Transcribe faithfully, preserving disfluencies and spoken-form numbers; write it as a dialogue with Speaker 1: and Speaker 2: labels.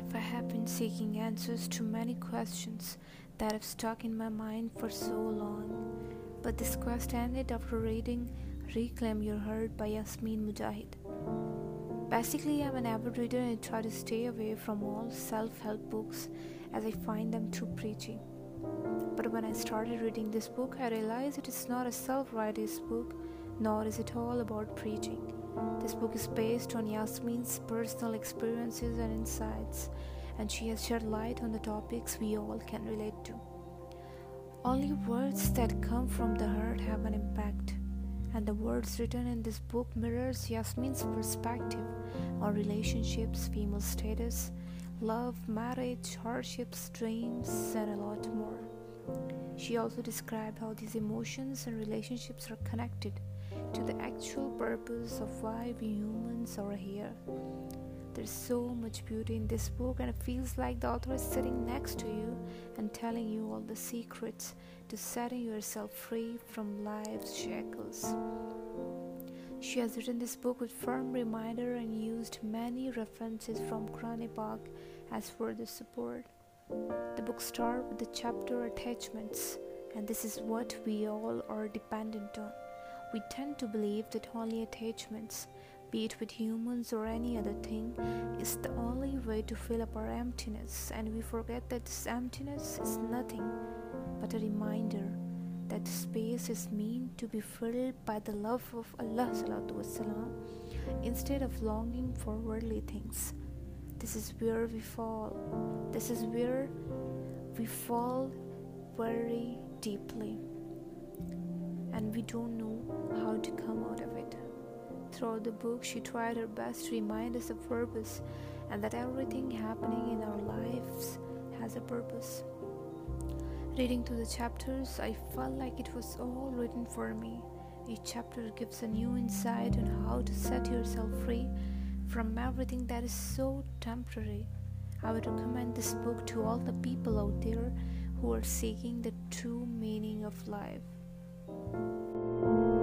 Speaker 1: life, I have been seeking answers to many questions that have stuck in my mind for so long. But this quest ended after reading Reclaim Your Heart by Yasmin Mujahid. Basically, I'm an avid reader and try to stay away from all self-help books as I find them too preachy. But when I started reading this book, I realized it is not a self-righteous book, nor is it all about preaching. This book is based on Yasmin's personal experiences and insights, and she has shed light on the topics we all can relate to. Only words that come from the heart have an impact, and the words written in this book mirrors Yasmin's perspective on relationships, female status, love, marriage, hardships, dreams, and a lot more. She also described how these emotions and relationships are connected to the actual purpose of why we humans are here. There's so much beauty in this book, and it feels like the author is sitting next to you and telling you all the secrets to setting yourself free from life's shackles. She has written this book with firm reminder and used many references from Quran Pak as further support. The book starts with the chapter Attachments, and this is what we all are dependent on. We tend to believe that only attachments, be it with humans or any other thing, is the only way to fill up our emptiness, and we forget that this emptiness is nothing but a reminder that space is meant to be filled by the love of Allah salatu wasalam, instead of longing for worldly things. This is where we fall. This is where we fall very deeply, and we don't know how to come out of it. Throughout the book, she tried her best to remind us of purpose, and that everything happening in our lives has a purpose. Reading through the chapters, I felt like it was all written for me. Each chapter gives a new insight on how to set yourself free from everything that is so temporary. I would recommend this book to all the people out there who are seeking the true meaning of life.